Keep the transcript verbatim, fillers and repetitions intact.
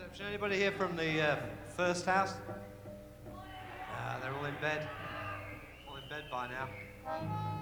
reception. Anybody here from the uh, first house? Uh, they're all in bed. All in bed by now.